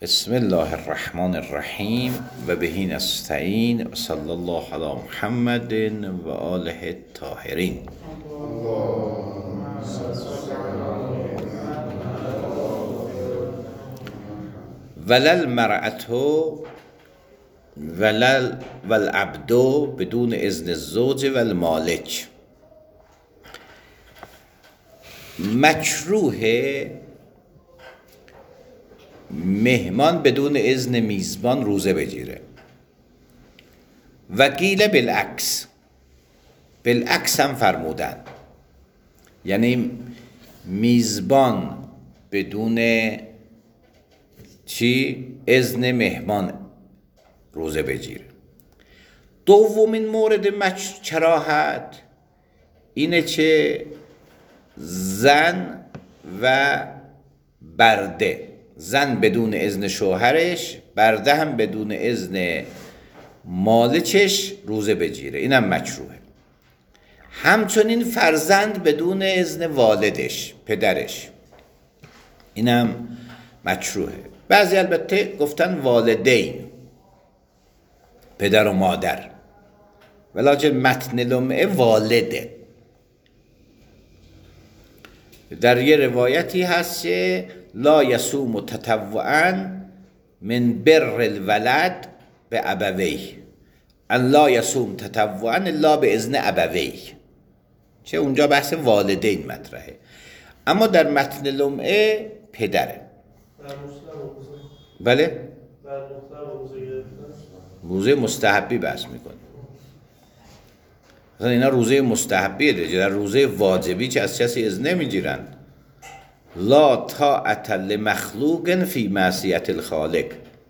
بسم الله الرحمن الرحیم و بهی نستعین و صلی الله علی محمد و آله الطاهرین. ولل مرأتو ولل والعبدو بدون اذن الزوج و المالک. مکروه مهمان بدون اذن میزبان روزه بگیره. و قیل بالعکس هم فرمودن، یعنی میزبان بدون اذن مهمان روزه بگیره. دومین مورد کراهت اینه که زن و برده، زن بدون اذن شوهرش، برده هم بدون اذن مالکش روزه بگیره، اینم مکروهه. همچنین فرزند بدون اذن والدش، پدرش، اینم مکروهه. بعضی البته گفتن والدین، پدر و مادر، ولکن متن لمعه والده. در یه روایتی هست که لا یصوم تطوعا من بر الولد به ابویه، ان لا یصوم تطوعا الا به اذن ابویه، چه اونجا بحث والدین مطرحه، اما در متن لمعه پدره. بله؟ روزه مستحبی بحث میکنه. مثلا اینا روزه مستحبیه دیگه، در روزه واجبی که از کسی اذن نمیگیرن. لا طاعت لمخلوق فی معصیت الخالق،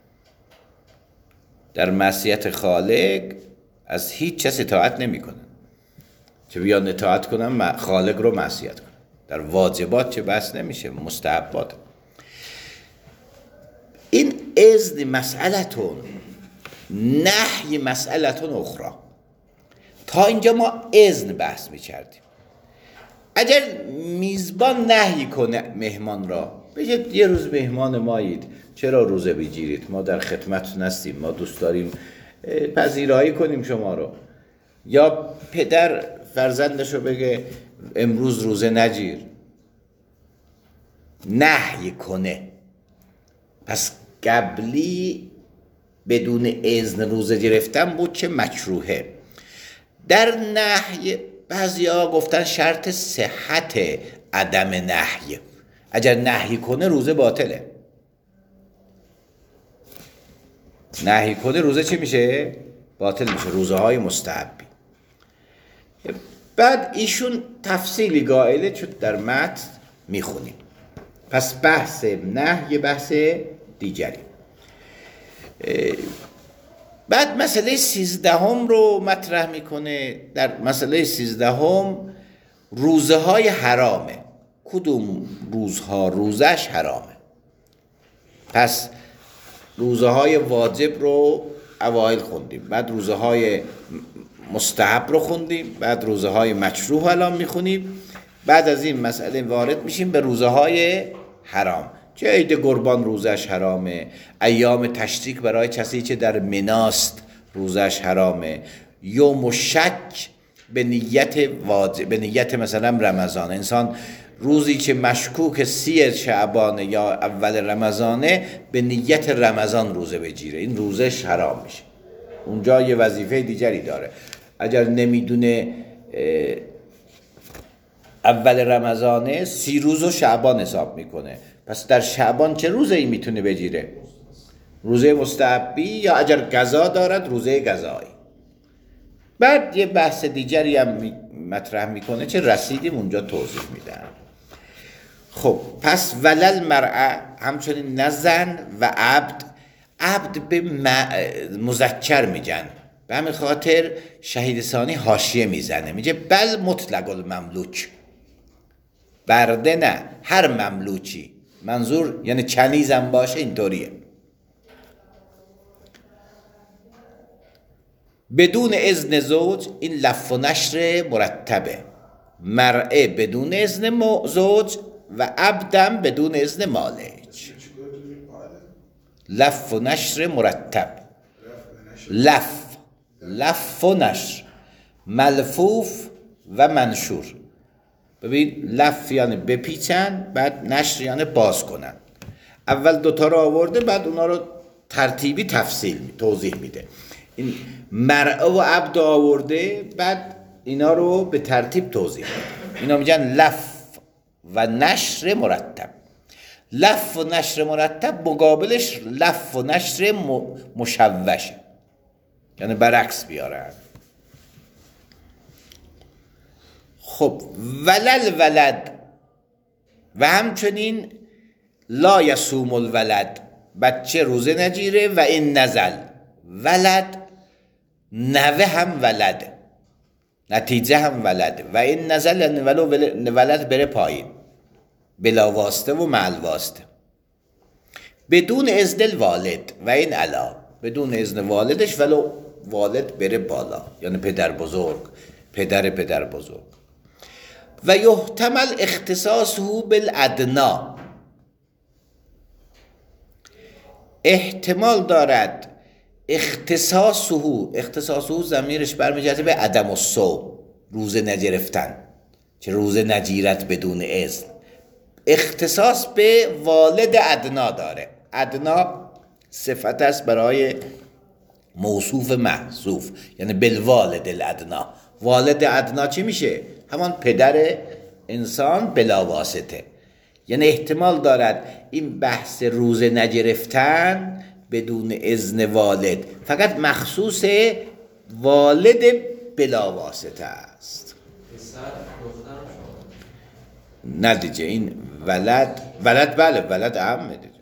در معصیت خالق از هیچ کس اطاعت نمیکنن، چه بیان اطاعت کنن خالق رو معصیت کنن. در واجبات چه بحث نمیشه، مستحبات. این اذن مسئلتون، نهی مسئلتون اخرى. تا اینجا ما اذن بحث میکردیم. اگر میزبان نهی کنه مهمان را، بگه یه روز مهمان مایید، چرا روزه بگیرید، ما در خدمتتون هستیم، ما دوست داریم پذیرایی کنیم شما رو. یا پدر فرزندش رو بگه امروز روزه نگیر، نهی کنه. پس قبلی بدون اذن روزه گرفتن بود که مکروهه. در نهی بعضی ها گفتن شرط صحت عدم نهی، اگر نهی کنه روزه باطله. نهی کنه روزه چی میشه؟ باطل میشه، روزه های مستحبی. بعد ایشون تفصیلی قائله، چون در متن میخونیم. پس بحث نهی بحث دیگری. بعد مسئله 13 رو مطرح میکنه. در مسئله 13 روزه های حرامه. کدوم روزها روزش حرامه؟ پس روزه های واجب رو اوائل خوندیم، بعد روزه های مستحب رو خوندیم، بعد روزه های مکروه الان میخونیم. بعد از این مسئله وارد میشیم به روزه های حرام. چه عید قربان روزش حرامه، ایام تشریک برای کسی که در مناست روزش حرامه، یوم شک به نیت واجب، به نیت مثلا رمضان. انسان روزی که مشکوک 30 شعبان یا اول رمضانه به نیت رمضان روزه بگیره، این روزش حرام میشه. اونجا یه وظیفه دیگری داره. اگر نمیدونه اول رمضانه 30 روز و شعبان حساب میکنه، پس در شعبان چه روزه ای میتونه بگیره؟ روزه مستحبی، یا اگر قضا دارد روزه قضایی. بعد یه بحث دیگری هم مطرح میکنه که رسیدیم اونجا توضیح میدن. خب پس ولل مرأه، همچنین نه زن و عبد به مذکر میگن، به همین خاطر شهید ثانی حاشیه میزنه، میگه بل مطلق المملوک، برده نه، هر مملوکی. منظور یعنی کنیزم باشه اینطوریه. بدون اذن زوج، این لف و نشر مرتبه. مرعه بدون اذن زوج و عبدم بدون اذن مالک. لف و نشر مرتب. لف و نشر، ملفوف و منشور. ببین لف یعنی بپیچن، بعد نشر یعنی باز کنن. اول دوتا رو آورده، بعد اونا رو ترتیبی توضیح میده. این مرء و عبد آورده، بعد اینا رو به ترتیب توضیح میده. اینا میگن لف و نشر مرتب. لف و نشر مرتب مقابلش لف و نشر مشوشه، یعنی برعکس بیارن. خب ولد و همچنین لا یصوم الولد، بچه روزه نگیره. و این نزل ولد، نوه هم ولد، نتیجه هم ولد. و این نزل یعنی ولد بره پایین، بلا واسطه و مع الواسطه. بدون اذن الوالد و این علا، بدون اذن والدش ولو والد بره بالا، یعنی پدر بزرگ. و یحتمل اختصاصه بالادنا، احتمال دارد اختصاصه ضمیرش برمیگرده به عدم الصوم، روزه نگرفتن، چه روزه نگیرد بدون اذن. اختصاص به والد ادنا داره. ادنا صفت است برای موصوف محذوف، یعنی بالوالد الادنا. والد ادنا چی میشه؟ همان پدر انسان بلا واسطه. یعنی احتمال دارد این بحث روزه نگرفتن بدون اذن والد فقط مخصوص والد بلا واسطه است. نه دیگه، این ولد بله، ولد عمه دیگه.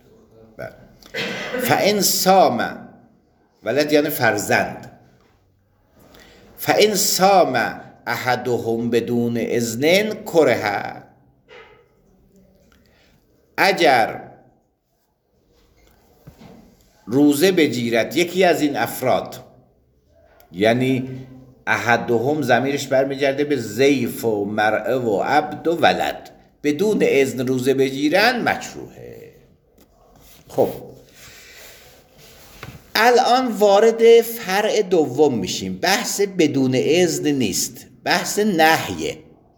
فإن صام، ولد یعنی فرزند. فإن صام احدهم بدون اذن کره، اگر روزه بگیرد یکی از این افراد، یعنی احدهم ضمیرش برمیگرده به ضیف و مرء و عبد و ولد، بدون اذن روزه بگیرن مکروهه. خب الان وارد فرع دوم میشیم. بحث بدون اذن نیست، بحث نهیه.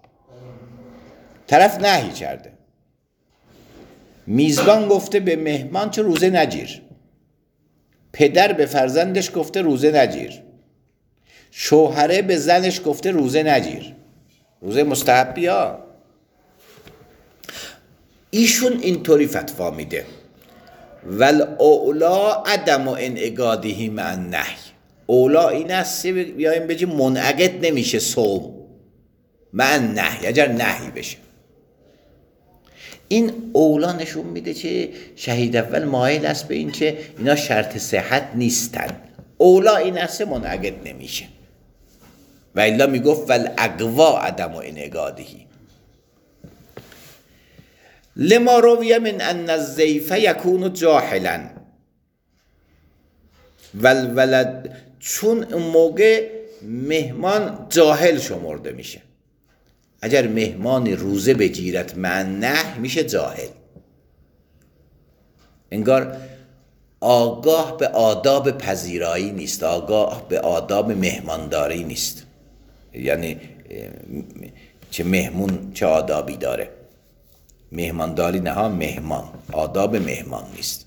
طرف نهی کرده، میزبان گفته به مهمان چه روزه نگیر، پدر به فرزندش گفته روزه نگیر، شوهره به زنش گفته روزه نگیر. روزه مستحبی ها. ایشون اینطوری فتوا میده والاولا عدم انعقاده مع النهی. اولا این است بیایم بگیم منعقد نمیشه صوم مع النهی، اگر نهی بشه. این اولا نشون میده که شهید اول مایل است به این که اینا شرط صحت نیستن. اولا این است منعقد نمیشه، و الا میگفت والاقوا عدم انعقاده. لما روی من ان الضیف یکون جاهلا والولد، چون اون موقع مهمان جاهل شمرده میشه. اگر مهمان روزه بگیرد مع نهی میشه جاهل، انگار آگاه به آداب پذیرایی نیست، آگاه به آداب مهمانداری نیست. یعنی چه مهمون چه آدابی داره، مهمانداری نه ها، مهمان آداب مهمان نیست.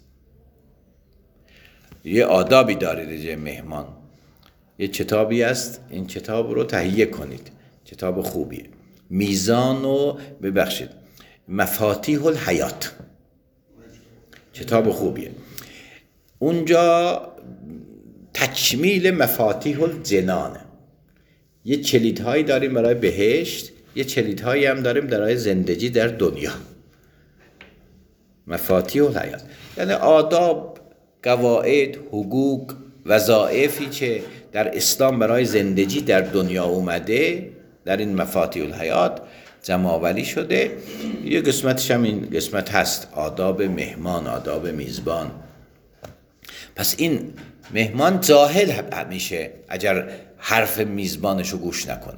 یه آدابی داره دیگه مهمان. یه کتابی است، این کتاب رو تهیه کنید، کتاب خوبیه. میزان و ببخشید مفاتیح الحیات، کتاب خوبیه. اونجا تکمیل مفاتیح الجنانه. یه کلیدهایی داریم برای بهشت، یه کلیدهایی هم داریم برای زندگی در دنیا. مفاتیح الحیات یعنی آداب، قواعد، حقوق، وظایفی که در اسلام برای زندگی در دنیا اومده در این مفاتیح الحیات جمع‌آوری شده. یه قسمتش هم این قسمت هست، آداب مهمان، آداب میزبان. پس این مهمان جاهل میشه اگر حرف میزبانشو گوش نکنه.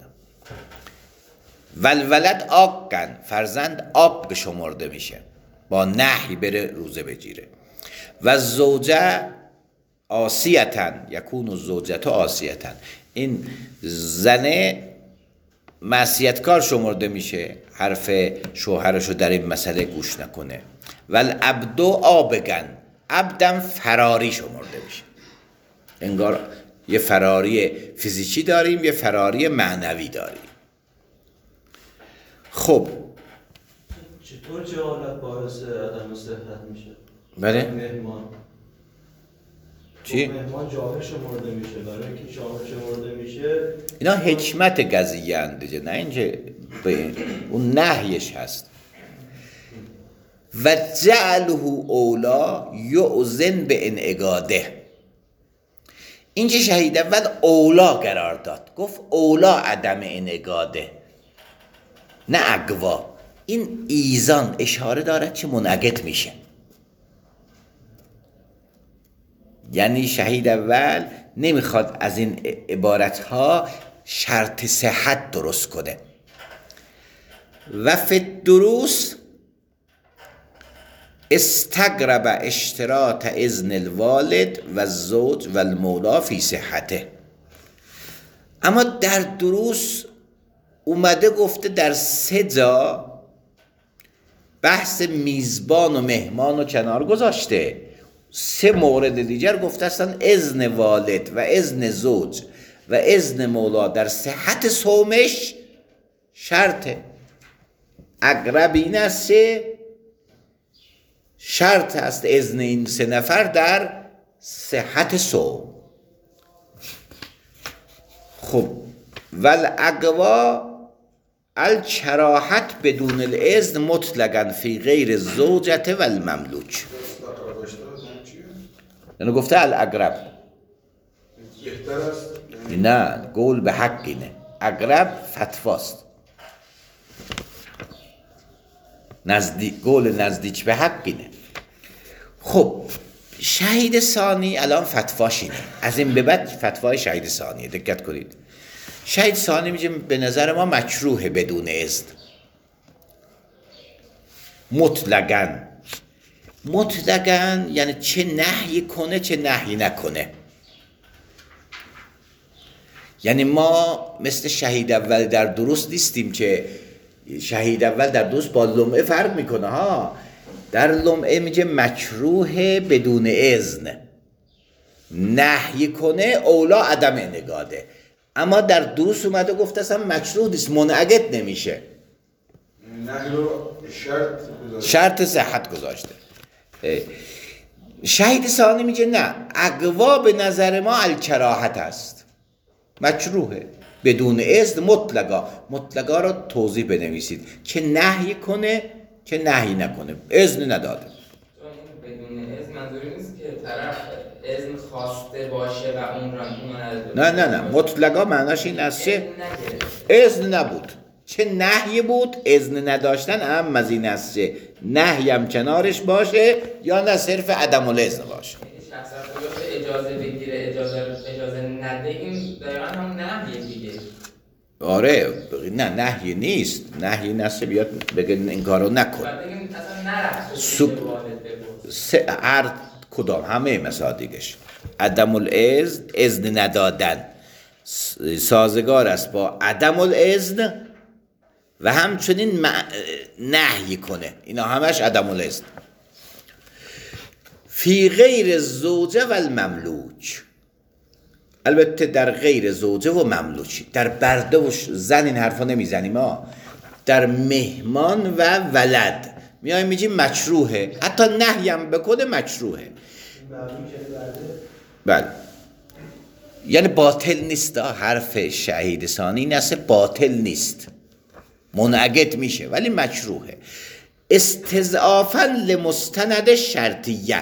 ولد آقن، فرزند آق شمرده میشه، با نهی بره روزه بگیره. و زوجه عاصیتن یکون الزوجه عاصیتن، این زنه معصیتکار شمرده میشه، حرف شوهرشو در این مسئله گوش نکنه. والعبد آبگن، عبدم فراری شمرده میشه. انگار یه فراری فیزیکی داریم، یه فراری معنوی داریم. خب چطور جهالت باعث عدم صحت میشه؟ بله؟ مهمان چی؟ مهمان جاهل شمرده میشه، برای اینکه جاهل شمرده میشه اینا حکمت قضیه اندیجه، نه اینجا اون نهیش هست. و جعله اولا یؤذن به انعقاده، اینجا شهید اول اولا قرار داد، گفت اولا عدم انعقاده نه اقوا. این ایزان اشاره دارد چه منعقد میشه، یعنی شهید اول نمیخواد از این عبارتها شرط صحت درست کنه. و فی الدروس استقرب اشتراط اذن الوالد و الزوج و المولا فی صحته. اما در دروس اومده گفته در 3 جا بحث میزبان و مهمان و کنار گذاشته، 3 مورد دیگر گفته هستن اذن والد و اذن زوج و اذن مولا در صحت صومش شرطه. اقرب این است شرط است اذن این 3 نفر در صحت صوم. خب والاقوا الکراهت بدون الاذن مطلقا فی غیر الزوجة و المملوک. یعنی گفته الاقرب، نه قول به حق اینه، اقرب فتواست، قول نزدیک به حق اینه. خب شهید ثانی الان فتواش اینه، از این به بعد فتوای شهید ثانیه. دقت کنید، شهید ثانی میگه به نظر ما مکروه بدون اذن مطلقاً. مطلقاً یعنی چه نهی کنه چه نهی نکنه. یعنی ما مثل شهید اول در دروس نیستیم که شهید اول در دروس با لمعه فرق میکنه ها. در لمعه میگه مکروه بدون اذن، نهی کنه اولا عدم انعقاده. اما در دروس اومده گفته اصلا مکروه نیست، منعقد نمیشه، نهی رو شرط صحت گذاشته. شهید ثانی میگه نه، اقوا به نظر ما الکراهت است، مکروهه بدون اذن مطلقا. مطلقا رو توضیح بنویسید که نهی کنه که نهی نکنه، اذن نداده. بدون اذن منظوری نیست که طرف اذن خواسته باشه و اون را نه مطلقا معناش این است که اذن نبود، چه نهی بود، اذن نداشتن هم از این است که نهی هم کنارش باشه یا نه صرف عدم الاذن باشه. شخص اجازه بگیره اجازه نده، این دقیقا هم نهیه دیگه. آره نه نهی نیست، نهی نیست بیاد بگه این کارو نکن. بعد بگیم اصلا نرفت هر کدام همه مسادیگش عدم الاذن، اذن ندادن سازگار است با عدم الاذن و همچنین نهی کنه، اینا همش عدم الاذن. فی غیر زوجه و المملوک، البته در غیر زوجه و مملوک، در برده و زن این حرفا نمیزنیم ما، در مهمان و ولد میایم میگیم مکروهه، حتی نهی هم بکنه مکروهه. بله یعنی باطل نیست، حرف شهید ثانی نسه باطل نیست، منعقد میشه ولی مکروهه. استضعافا لمستند شرطیه،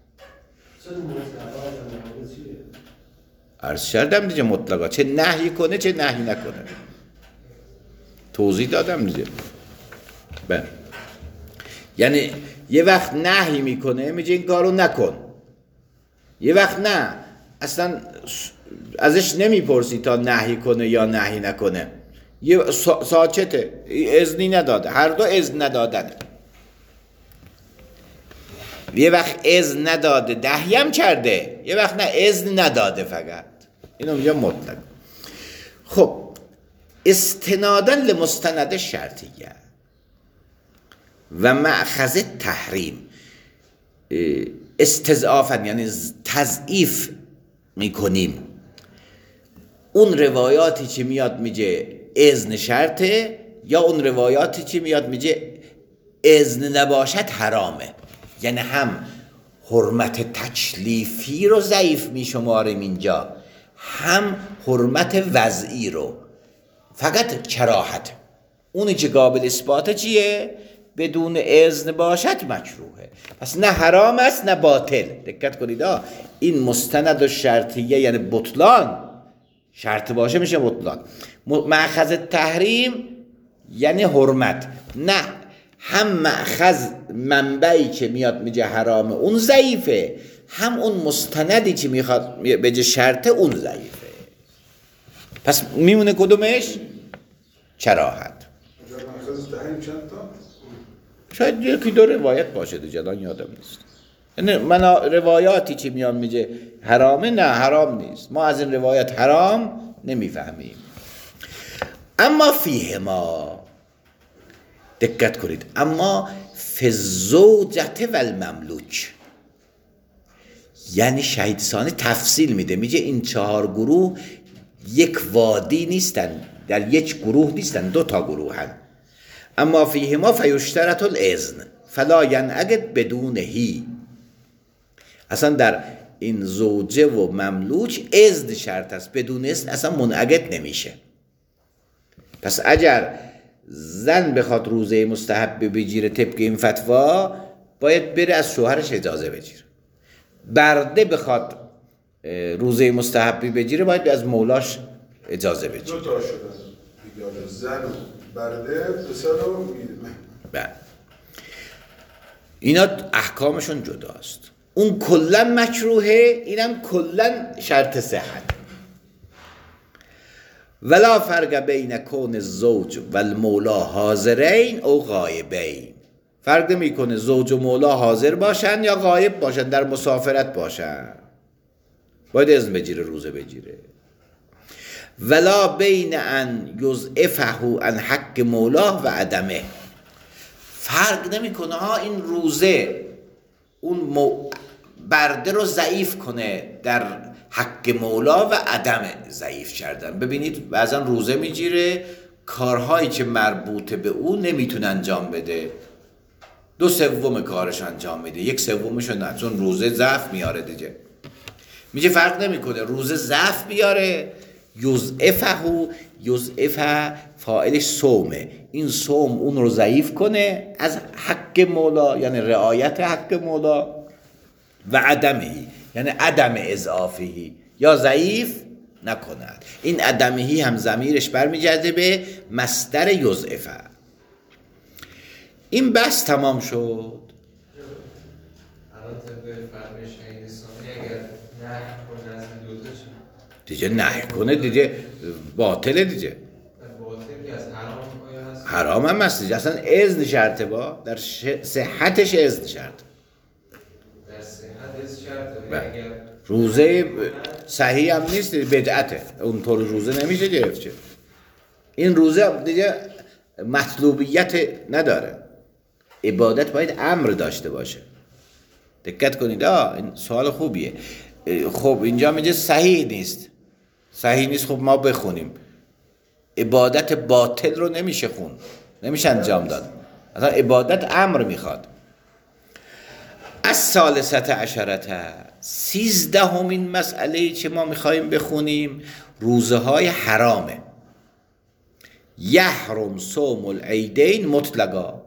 عرض کردم دیگه مطلقا چه نهی کنه چه نهی نکنه، توضیح دادم دیگه. بله یعنی یه وقت نهی میکنه میگه این کارو نکن، یه وقت نه اصلا ازش نمیپرسی تا نهی کنه یا نهی نکنه، یه ساکته، اذنی نداده، هر دو اذن ندادن. یه وقت اذن نداده دهیم کرده، یه وقت نه اذن نداده فقط. اینو میگه مطلق. خب استنادا لمستند شرطیه و مأخذ تحریم استضعافا یعنی تضعیف میکنیم اون روایاتی که میاد میگه اذن شرطه، یا اون روایاتی که میاد میگه اذن نباشد حرامه. یعنی هم حرمت تکلیفی رو ضعیف میشماریم اینجا، هم حرمت وضعی رو. فقط کراهت، اونی که قابل اثباته چیه؟ بدون اذن باشد مکروهه. پس نه حرام است نه باطل. دقت کنید این مستند و شرطیه یعنی بطلان، شرط باشه میشه بطلان. مأخذ تحریم یعنی حرمت، نه هم مأخذ منبعی که میاد میگه حرامه اون ضعیفه، هم اون مستندی که میخواد بگه شرطه اون ضعیفه. پس میمونه کدومش؟ کراهت. مأخذ تحریم چند تا؟ شاید یکی دو روایت باشه دیگه، الان یادم نیست. یعنی من روایاتی که میان میگه حرامه، نه حرام نیست، ما از این روایت حرام نمیفهمیم. اما فیه ما دقت کنید، اما فی الزوجة و المملوک، یعنی شهید ثانی تفصیل میده، میگه این 4 گروه یک وادی نیستن، در یک گروه نیستن، 2 تا گروهن. اما فیه ما فیشترط الاذن فلا ینعقد بدونهی. اصلا در این زوجه و مملوک اذن شرط است، بدون اذن اصلا منعقد نمیشه. پس اگر زن بخواد روزه مستحب بگیره طبق این فتوا، باید بره از شوهرش اجازه بگیره. برده بخواد روزه مستحبی بگیره باید از مولاش اجازه بگیره. 2 تا شدن، زن و برده، پسر و بله، اینا احکامشون جداست. اون کلن مکروهه، اینم کلن شرط صحت. ولا فرق بین کون الزوج و المولا حاضرین او غایبین. فرق نمیکنه زوج و مولا حاضر باشن یا غایب باشن، در مسافرت باشن، باید اذن بگیره روزه بگیره. ولا بین ان یضعفه عن حق مولا و عدمه. فرق نمیکنه این روزه اون برده رو ضعیف کنه در حق مولا و عدم ضعیف کردن. ببینید بعضا روزه میگیره، کارهایی که مربوط به اون نمیتونه انجام بده، 2/3 کارش انجام میده، 1/3 نه، چون روزه ضعف میاره دیگه. میگه فرق نمیکنه روزه ضعف بیاره، یضعفه فاعلش صومه، این صوم اون رو ضعیف کنه از حق مولا، یعنی رعایت حق مولا، و عدمهی یعنی عدم اضافهی، یا ضعیف نکند. این عدمهی هم ضمیرش برمیگرده به مصدر یضعفه. این بحث تمام شد. الان طبق فرق شهید ثانی اگر نه کنه از این دوتا چه؟ دیگه نه کنه دیگه باطله دیگه. باطل که از حرام آیا هست؟ حرام هم هست دیگه، اصلا اذن شرطه، با در صحتش اذن شرطه. در صحت از شرطه. اگر روزه صحیح هم نیست، بدعته، اونطور روزه نمیشه گرفت. چه این روزه دیگه مطلوبیت نداره، عبادت باید امر داشته باشه. دقت کنید، این سوال خوبیه. خب اینجا میگه صحیح نیست، صحیح نیست، خب ما بخونیم. عبادت باطل رو نمیشه خون، نمیشه انجام داد، اصلا عبادت امر میخواد. از ثالثه عشرته، 13مین مسئله که ما میخوایم بخونیم روزه های حرامه. یحرم صوم العیدین مطلقا،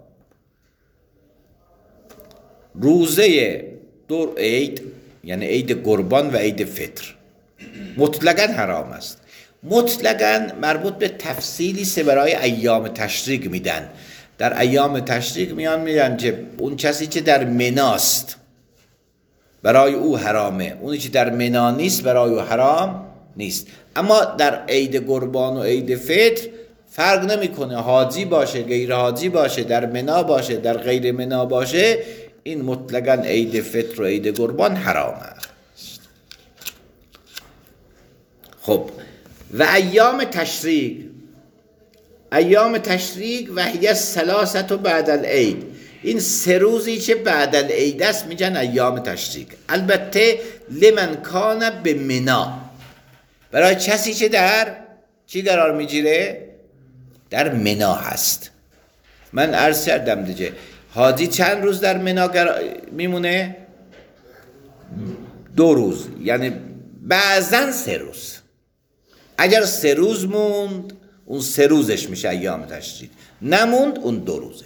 روزه 2 عید یعنی عید قربان و عید فطر مطلقا حرام است. مطلقا مربوط به تفصیلی سه برای ایام تشریق میدن. در ایام تشریق میگن که اون کسی که در مناست برای او حرامه، اونی که در منا نیست برای او حرام نیست. اما در عید قربان و عید فطر فرق نمیکنه، حاجی باشه غیر حاجی باشه، در منا باشه در غیر منا باشه، این مطلقاً عید فطر و عید قربان حرام است. خب و ایام تشریق و هی ثلاثه بعد العید، این 3 روزی که بعد العید است میگن ایام تشریق. البته لمن کان به منا، برای کسی که در چی قرار میگیره؟ در منا هست. من عرض کردم دیگه حاجی چند روز در منا میمونه؟ 2 روز، یعنی بعضا 3 روز. اگر 3 روز موند اون 3 روزش میشه ایام تشریق، نموند اون 2 روزش.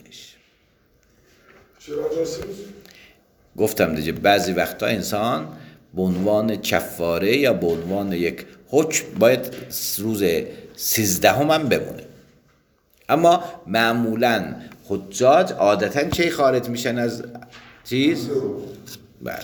چرا 3 روز؟ گفتم دیگه بعضی وقتا انسان به عنوان کفاره یا به عنوان یک حکم باید روز 13 هم بمونه. اما معمولا حجاج عادتا چه خارج میشن از چیز؟ بله.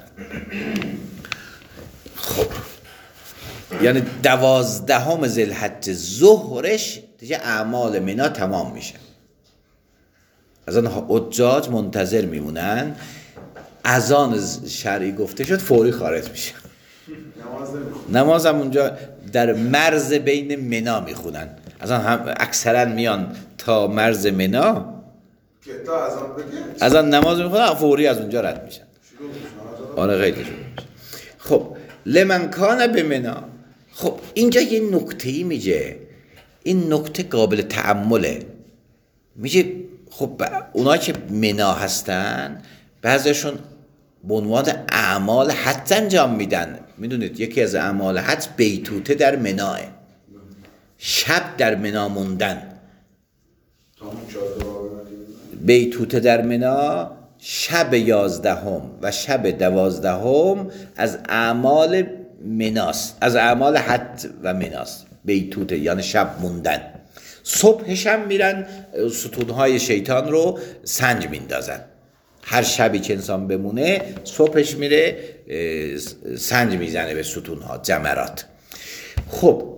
خب یعنی 12 ذوالحجه ظهرش دیگه اعمال منا تمام میشه. از آن حجاج منتظر میمونن اذان شرعی گفته شد فوری خارج میشه. نماز هم اونجا در مرز بین منا میخونن. از آن هم اکثرا میان تا مرز منا که تا اذان بگه اذان نماز میخونن فوری از اونجا رد میشن. آره غیر شروع میشه. خب لمن کان به منا. خب اینجا یه نکته‌ای میگه، این نکته قابل تأمله. میگه خب اونایی که منا هستن بعضیشون به عنوان اعمال حج انجام میدن. میدونید یکی از اعمال حج بیتوته در مناه، شب در منا موندن. بیتوته در منا شب 11 و شب 12 از اعمال مناست، از اعمال حج و مناست. بیتوته یعنی شب موندن. صبحش هم میرن ستونهای شیطان رو سنج میندازن. هر شبی که انسان بمونه صبحش میره سنج میزنه به ستونها، جمرات. خب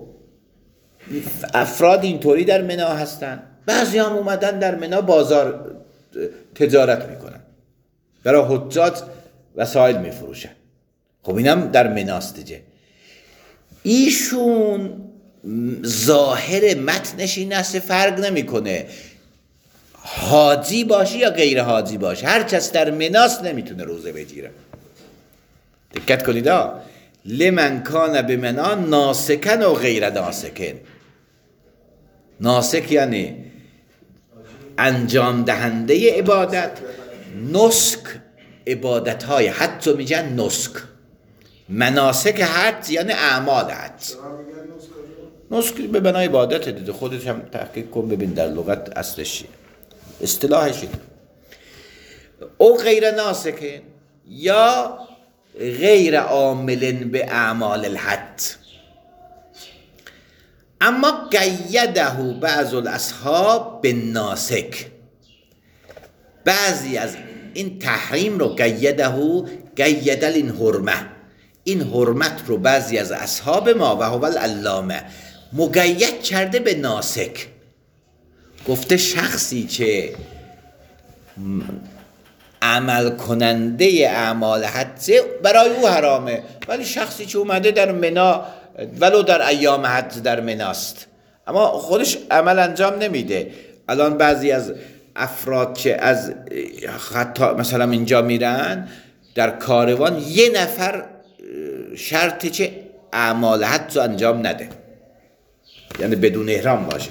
افراد اینطوری در منا هستن. بعضی هم اومدن در منا بازار تجارت میکنن، برای حجاج وسایل میفروشن. خب اینم در مناست دیگه. ایشون ظاهر متنش این است، فرق نمیکنه حاجی باشی یا غیر حاجی باشی، هر کس در مناست نمیتونه روزه بگیره. دقت کنید لمن کان به منا ناسکن و غیر ناسکن. ناسک یعنی انجام دهنده عبادت، نسک عبادت های حج رو میگن نسک. مناسک حج یعنی اعمال حج. نسک به بنای عبادت دیده، خودت هم تحقیق کن ببین در لغت اصلش چیه، اصطلاحش اینه. او غیر ناسکن یا غیر عامل به اعمال الحج. اما قیده بعض الاصحاب به ناسک، بعضی از این تحریم رو قید این حرمه، این حرمت رو بعضی از اصحاب ما و هو العلامه مقید کرده به ناسک. گفته شخصی که عمل کننده اعمال حج برای او حرامه، ولی شخصی که اومده در منا ولو در ایام حج در مناست اما خودش عمل انجام نمیده. الان بعضی از افراد که از خطا مثلا اینجا میرن در کاروان، 1 نفر شرطی که اعمال حج رو انجام نده، یعنی بدون احرام باشه.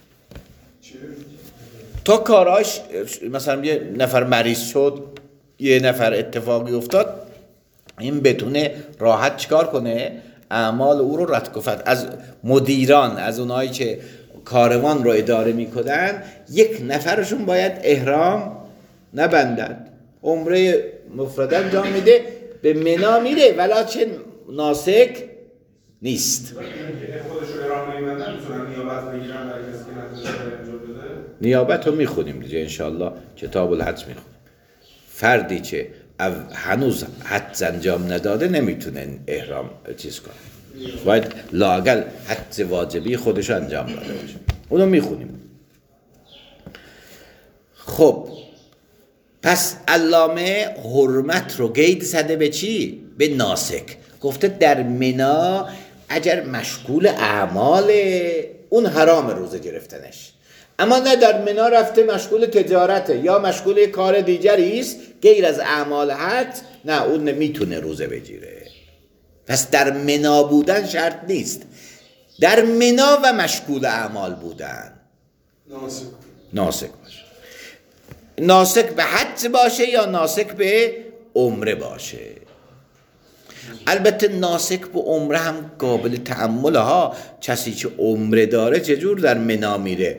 تا کاراش مثلا 1 نفر مریض شد، 1 نفر اتفاقی افتاد، این بتونه راحت چیکار کنه؟ اعمال او رو رد کنه. از مدیران، از اونایی که کاروان رو اداره میکنن، 1 نفرشون باید احرام نبندند، عمره مفرد انجام میده، به منا میره ولکن ناسک نیست. خودشون احرام نمیبندن میتونن نیابت بگیرن برای کسی که نتیجه انجام بده. نیابت رو میخونیم دیگه انشالله، کتاب الحج میخونیم. فردی که هنوز حج انجام نداده نمیتونه احرام چیز کنه، باید لااقل حج واجبی خودش انجام داده باشه. اونو میخونیم. خب پس علامه حرمت رو قید زده به چی؟ به ناسک. گفته در منا اگر مشغول اعمال اون حرام روزه گرفتنش، اما نه در منا رفته مشغول تجارته یا مشغول کار دیگری است غیر از اعمال حج، نه اون نمیتونه روزه بگیره. پس در منا بودن شرط نیست، در منا و مشغول اعمال بودن. ناسک باشه، ناسک به حج باشه یا ناسک به عمره باشه. البته ناسک به عمره هم قابل تأمل ها. کسی که عمره داره چجور در منا میره؟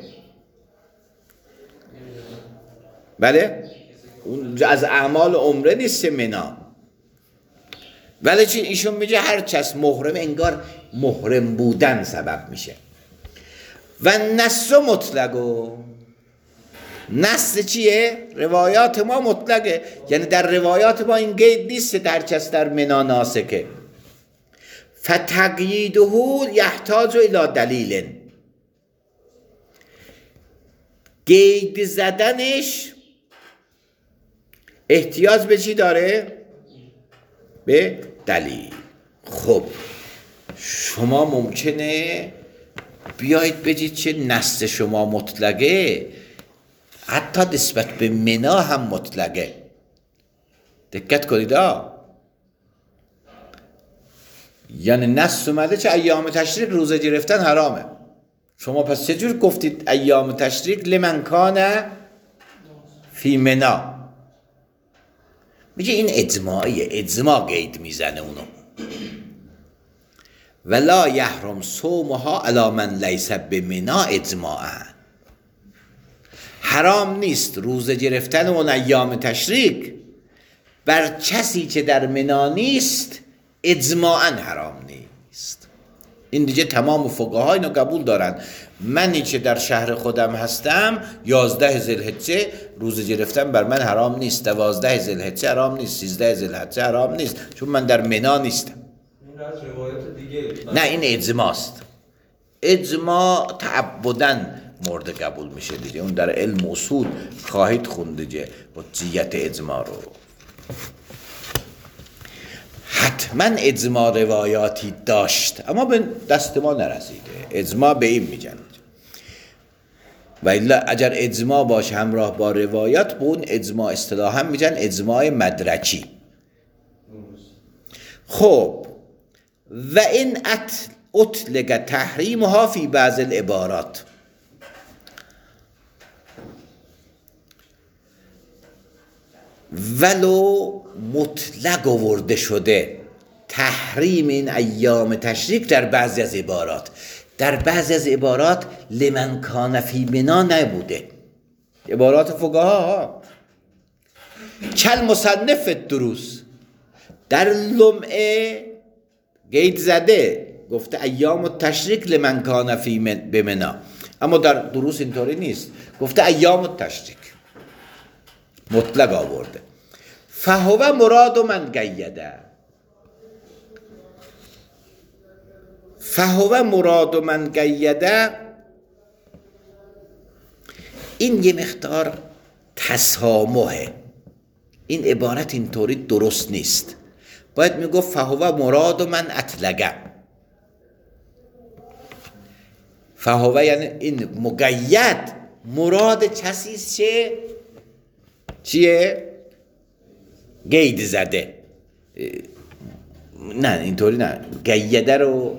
بله اون از اعمال عمره نیست منا، ولی چی ایشون میگه هر کس محرم، انگار محرم بودن سبب میشه. و نص مطلقو، نص چیه؟ روایات ما مطلقه، یعنی در روایات ما این قید نیست در کس در منا ناسکه. فتقییده یحتاج الی دلیل، قید زدنش احتیاج به چی داره؟ به دلیل. خب شما ممکنه بیایید بگید چه نص شما مطلقه، حتی نسبت به منا هم مطلقه. دقت کنید یعنی نص اومده چه ایام تشریق روزه گرفتن حرامه. شما پس چجور گفتید ایام تشریق لمن کان فی منا؟ میگه این اجماعیه، اجماع قید میزنه اونو. ولا یحرم صومها علی من لیس بمنا اجماعا، حرام نیست روزه گرفتن اون ایام تشریق بر کسی که در منا نیست، اجماعا حرام نیست. این دیگه تمام فقها اینو قبول دارن. منی که در شهر خودم هستم 11 ذوالحجه روزه گرفتن بر من حرام نیست، 12 ذوالحجه حرام نیست، 13 ذوالحجه حرام نیست، چون من در منا نیستم. این از روایت دیگه نه این اجماعست. اجماع تعبدن مورد قبول میشه دیگه. اون در علم اصول خواهید خوند دیگه حجیت اجماع رو. حتما اجماع روایاتی داشت اما به دست ما نرسیده. اجماع به این میگن و الا اگر اجماع باشه همراه با روایات، به اون اجماع اصطلاحا میگن اجماع مدرکی. خب و این اطلق تحریمها فی بعض العبارات، ولو مطلق آورده شده تحریم این ایام تشریق در بعضی از عبارات، در بعضی از عبارات لمن کان فی منا نبوده. عبارات فقها کل مصنف دروس در لمعه قید زده، گفته ایام تشریق لمن کان فی بمنا، اما در دروس اینطوری نیست، گفته ایام تشریق مطلق آورده. فهو مراد من قیده، فهو مراد من قیده، این یه مقدار تسامحه. این عبارت اینطوری درست نیست، باید میگفت فهو مراد من اطلقه. فهو یعنی این مقید مراد کسیست چه چیه؟ قید زده. نه اینطوری نه، قیده رو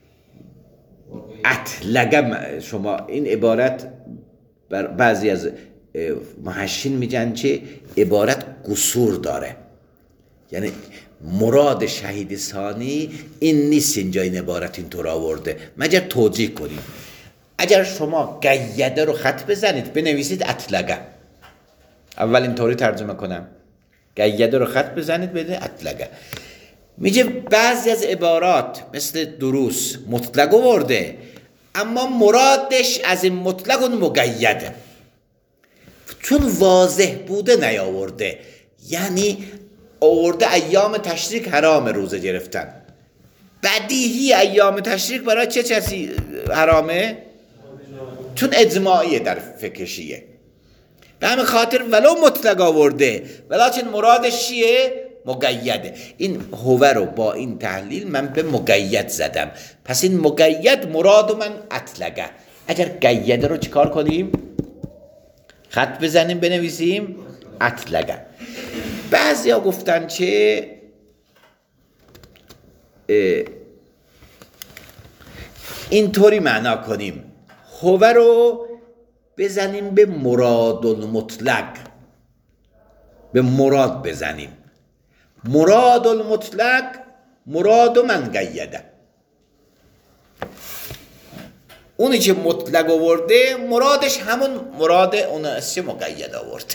اطلقه. شما این عبارت بر بعضی از محشین میگن چه عبارت قصور داره، یعنی مراد شهید ثانی این نیست اینجا این عبارت اینطور آورده، مگر توجیه کنید. اگر شما قیده رو خط بزنید بنویسید اطلقه، اول اینطوری ترجمه کنم، قیده رو خط بزنید بده اطلقه. میگه بعضی از عبارات مثل دروس مطلق آورده اما مرادش از این مطلق اون مقیده، چون واضح بوده نیاورده. یعنی آورده ایام تشریق حرام روزه گرفتن، بدیهی ایام تشریق برای چه کسی حرامه؟ چون اجماعیه در فقه شیعه. به همین خاطر ولو مطلق آورده ولکن مرادش چیه؟ مقیده. این هو رو با این تحلیل من به مقید زدم، پس این مقید مراد من اطلقه. اگر قیده رو چیکار کنیم؟ خط بزنیم بنویسیم اطلقه. بعضی ها گفتن چه اینطوری معنا کنیم، هو رو بزنیم به مراد المطلق، به مراد بزنیم. مراد المطلق مراد من قیده. اونی که مطلق آورده مرادش همون مراد اون است که مقید آورده.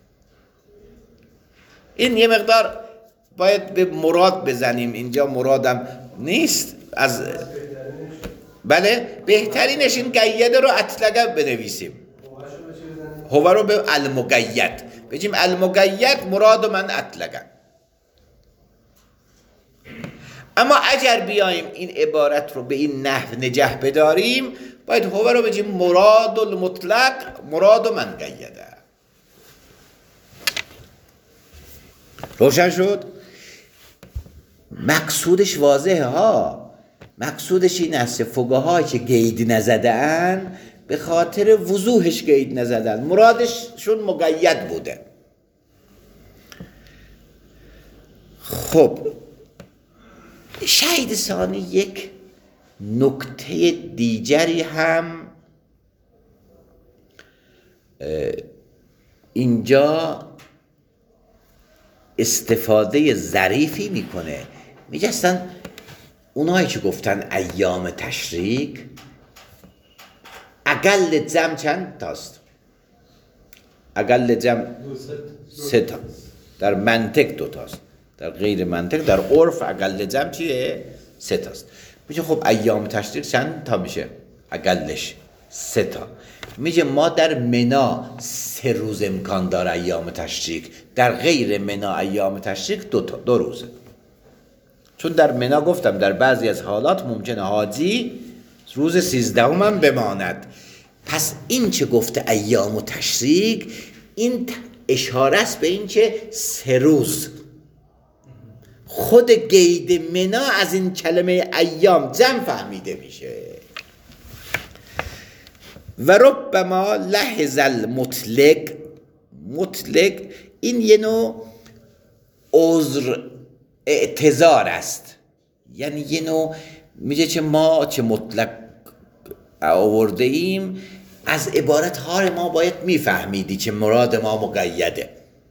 این یه مقدار باید به مراد بزنیم، اینجا مرادم نیست از بله بهترینش این قیده رو اطلقه بنویسیم، هو رو به المقید بگیم المقید مراد من اطلقه. اما اگر بیایم این عبارت رو به این نحو نگه بداریم باید هو رو بگیم مراد المطلق مراد من قیده. روشن شد؟ مقصودش واضحه ها. مقصودش این است فقهایی که قید نزدن به خاطر وضوحش قید نزدن، مرادشون مقید بوده. خب شاید ثانی یک نکته دیگری هم اینجا استفاده ظریفی میکنه. میگه اصلا اونایی که گفتن ایام تشریک اقل جمع چند تاست؟ اقل جمع 3 تا. در منطق 2 تاست، در غیر منطق در عرف اقل جمع چیه؟ 3 تاست. میگه خب ایام تشریک چند تا میشه؟ اقلش 3 تا. میگه ما در منا 3 روز امکان داره ایام تشریک، در غیر منا ایام تشریک 2 روزه. چون در منا گفتم در بعضی از حالات ممکنه حاجی روز 13 هم بماند. پس این چه گفته ایام تشریک این اشاره است به این که 3 روز. خود قید منا از این کلمه ایام جمع فهمیده میشه. و ربما لحظ المطلق، مطلق این یه نوع عذر اعتذار است، یعنی یه نوع میگه که ما چه مطلق آورده ایم از عبارت ها ما باید میفهمیدی که مراد ما مقیده.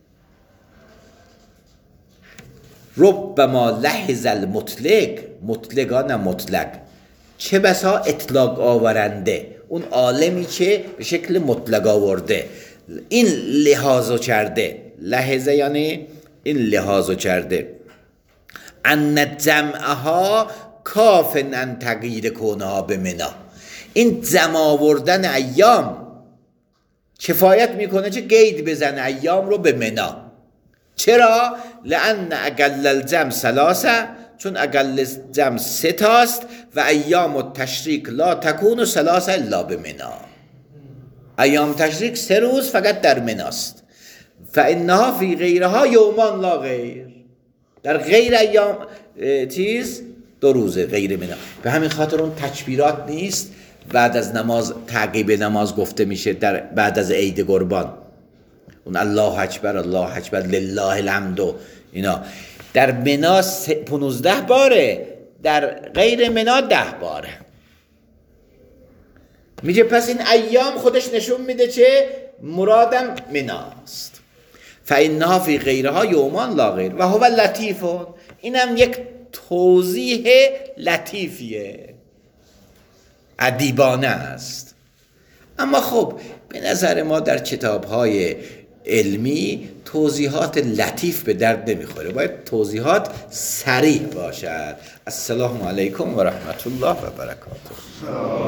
ربما لحظ المطلق، مطلقا نه مطلق، چه بسا اطلاق آورنده، اون عالمی که به شکل مطلق آورده این لحاظو کرده. لحظه یعنی این لحاظو کرده ان جمعها کافن ان تقیید کونها به منا. این جمع آوردن ایام کفایت میکنه که قید بزنه ایام رو به منا. چرا؟ لان اقل الجمع 3، چون اقل جمع 3 تاست و ایام التشریک لا تکون 3 الا به منا. ایام تشریک 3 روز فقط در مناست. فانها فی غیرها یومان لا غیر، در غیر ایام چیز 2 روزه غیر منا. به همین خاطر اون تکبیرات نیست بعد از نماز، تعقیب نماز گفته میشه در بعد از عید قربان، اون الله اکبر الله اکبر لله الحمد اینا در منا 15 باره، در غیر منا 10 باره. میگه پس این ایام خودش نشون میده که مرادم مناست. فانها فی غیرها یومان لا غیر و هو لطیف. اینم یک توضیح لطیفیه، ادیبانه است. اما خب به نظر ما در کتاب‌های علمی توضیحات لطیف به درد نمیخوره، باید توضیحات صریح باشد. السلام علیکم و رحمت الله و برکاته.